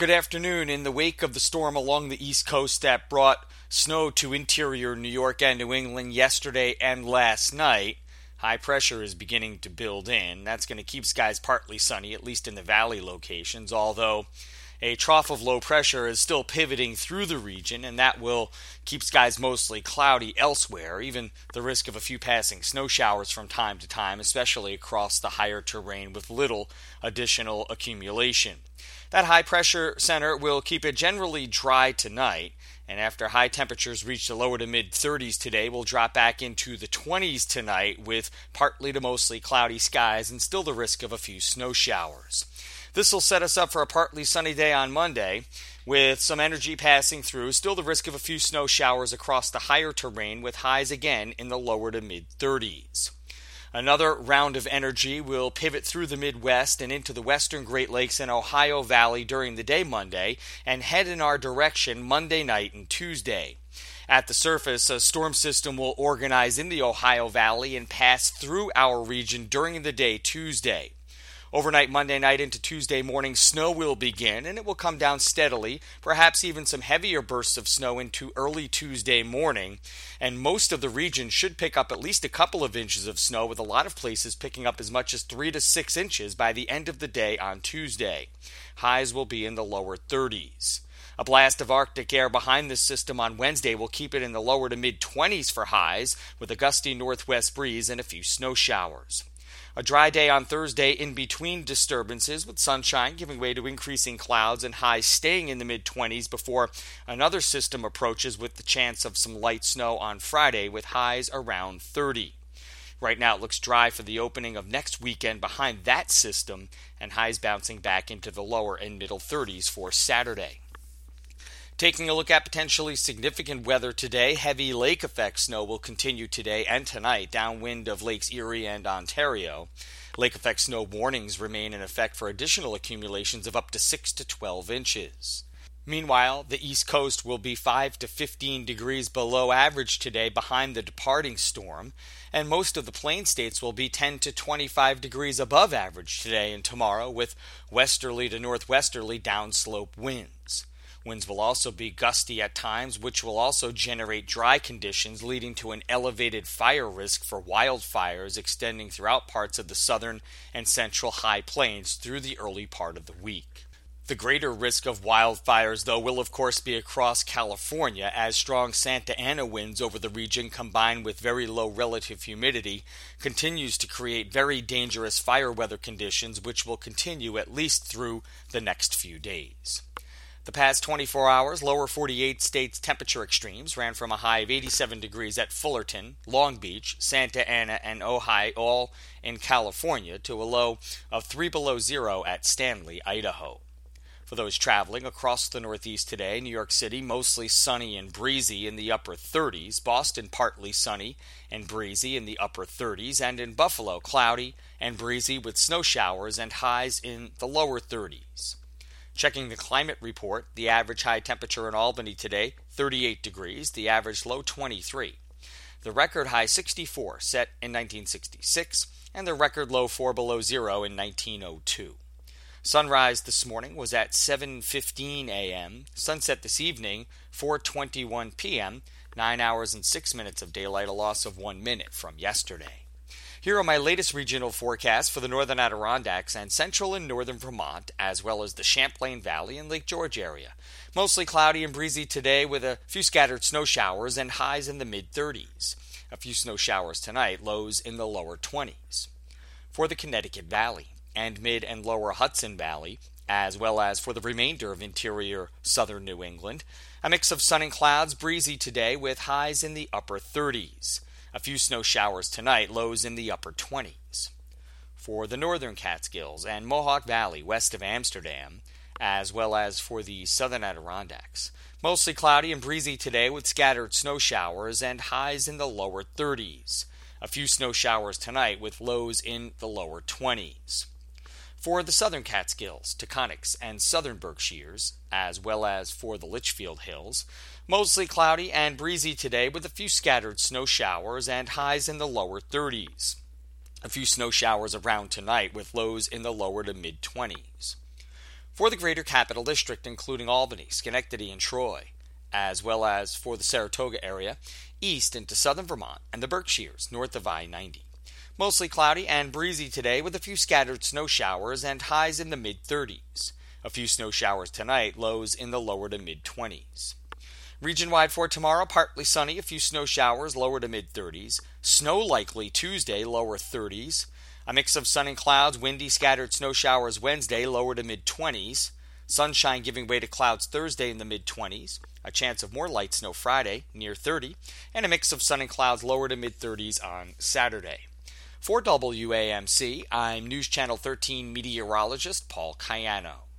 Good afternoon. In the wake of the storm along the East Coast that brought snow to interior New York and New England yesterday and last night, high pressure is beginning to build in. That's going to keep skies partly sunny, at least in the valley locations, although a trough of low pressure is still pivoting through the region, and that will keep skies mostly cloudy elsewhere, even the risk of a few passing snow showers from time to time, especially across the higher terrain with little additional accumulation. That high pressure center will keep it generally dry tonight, and after high temperatures reach the lower to mid 30s today, we'll drop back into the 20s tonight with partly to mostly cloudy skies and still the risk of a few snow showers. This will set us up for a partly sunny day on Monday with some energy passing through, still the risk of a few snow showers across the higher terrain with highs again in the lower to mid 30s. Another round of energy will pivot through the Midwest and into the western Great Lakes and Ohio Valley during the day Monday and head in our direction Monday night and Tuesday. At the surface, a storm system will organize in the Ohio Valley and pass through our region during the day Tuesday. Overnight Monday night into Tuesday morning, snow will begin, and it will come down steadily, perhaps even some heavier bursts of snow into early Tuesday morning, and most of the region should pick up at least a couple of inches of snow, with a lot of places picking up as much as 3 to 6 inches by the end of the day on Tuesday. Highs will be in the lower 30s. A blast of Arctic air behind this system on Wednesday will keep it in the lower to mid-20s for highs, with a gusty northwest breeze and a few snow showers. A dry day on Thursday in between disturbances, with sunshine giving way to increasing clouds and highs staying in the mid-20s before another system approaches with the chance of some light snow on Friday with highs around 30. Right now it looks dry for the opening of next weekend behind that system, and highs bouncing back into the lower and middle 30s for Saturday. Taking a look at potentially significant weather today, heavy lake effect snow will continue today and tonight downwind of Lakes Erie and Ontario. Lake effect snow warnings remain in effect for additional accumulations of up to 6 to 12 inches. Meanwhile, the East Coast will be 5 to 15 degrees below average today behind the departing storm, and most of the plain states will be 10 to 25 degrees above average today and tomorrow with westerly to northwesterly downslope winds. Winds will also be gusty at times, which will also generate dry conditions, leading to an elevated fire risk for wildfires extending throughout parts of the southern and central high plains through the early part of the week. The greater risk of wildfires, though, will of course be across California, as strong Santa Ana winds over the region combined with very low relative humidity continues to create very dangerous fire weather conditions, which will continue at least through the next few days. The past 24 hours, lower 48 states temperature extremes ran from a high of 87 degrees at Fullerton, Long Beach, Santa Ana, and Ojai, all in California, to a low of 3 below zero at Stanley, Idaho. For those traveling across the Northeast today, New York City mostly sunny and breezy in the upper 30s, Boston partly sunny and breezy in the upper 30s, and in Buffalo cloudy and breezy with snow showers and highs in the lower 30s. Checking the climate report, the average high temperature in Albany today, 38 degrees, the average low 23. The record high 64 set in 1966, and the record low 4 below zero in 1902. Sunrise this morning was at 7:15 a.m., sunset this evening 4:21 p.m., 9 hours and 6 minutes of daylight, a loss of 1 minute from yesterday. Here are my latest regional forecasts for the northern Adirondacks and central and northern Vermont, as well as the Champlain Valley and Lake George area. Mostly cloudy and breezy today with a few scattered snow showers and highs in the mid-30s. A few snow showers tonight, lows in the lower 20s. For the Connecticut Valley and mid and lower Hudson Valley, as well as for the remainder of interior southern New England, a mix of sun and clouds, breezy today with highs in the upper 30s. A few snow showers tonight, lows in the upper 20s. For the northern Catskills and Mohawk Valley west of Amsterdam, as well as for the southern Adirondacks, mostly cloudy and breezy today with scattered snow showers and highs in the lower 30s. A few snow showers tonight with lows in the lower 20s. For the southern Catskills, Taconics, and southern Berkshires, as well as for the Litchfield Hills, mostly cloudy and breezy today with a few scattered snow showers and highs in the lower 30s. A few snow showers around tonight with lows in the lower to mid-20s. For the Greater Capital District, including Albany, Schenectady, and Troy, as well as for the Saratoga area, east into southern Vermont and the Berkshires, north of I-90. Mostly cloudy and breezy today with a few scattered snow showers and highs in the mid-30s. A few snow showers tonight, lows in the lower to mid-20s. Region-wide for tomorrow, partly sunny, a few snow showers, lower to mid-30s. Snow likely Tuesday, lower 30s. A mix of sun and clouds, windy, scattered snow showers Wednesday, lower to mid-20s. Sunshine giving way to clouds Thursday in the mid-20s. A chance of more light snow Friday, near 30. And a mix of sun and clouds, lower to mid-30s on Saturday. For WAMC, I'm News Channel 13 meteorologist Paul Cayano.